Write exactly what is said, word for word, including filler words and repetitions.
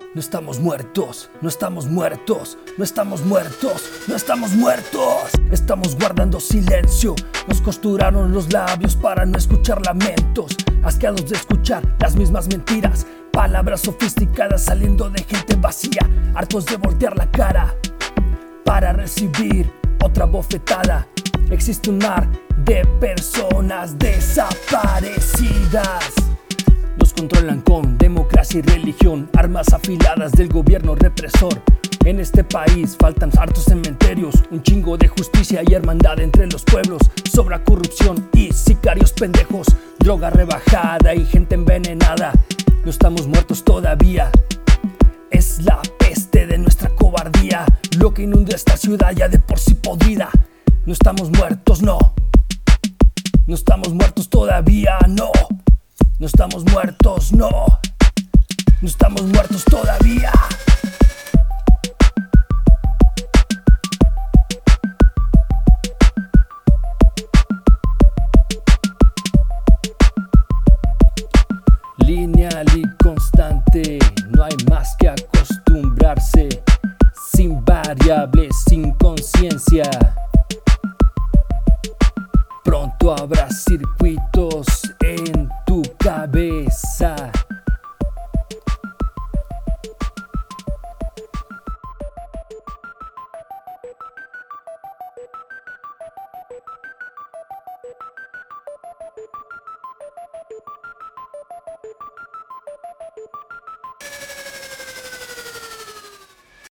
No estamos muertos, no estamos muertos, no estamos muertos, no estamos muertos. Estamos guardando silencio, nos costuraron los labios para no escuchar lamentos. Asqueados de escuchar las mismas mentiras, palabras sofisticadas saliendo de gente vacía. Hartos de voltear la cara para recibir otra bofetada. Existe un mar de personas desaparecidas. Nos controlan con democracia y religión, armas afiladas del gobierno represor. En este país faltan hartos cementerios, un chingo de justicia y hermandad entre los pueblos. Sobra corrupción y sicarios pendejos, droga rebajada y gente envenenada. No estamos muertos todavía, es la peste de nuestra cobardía lo que inunda esta ciudad ya de por sí podrida. No estamos muertos, no. No estamos muertos todavía, no. No estamos muertos, no. No estamos muertos todavía. Lineal y constante, no hay más que acostumbrarse. Sin variables, sin conciencia. Pronto habrá circuitos en tu cabeza.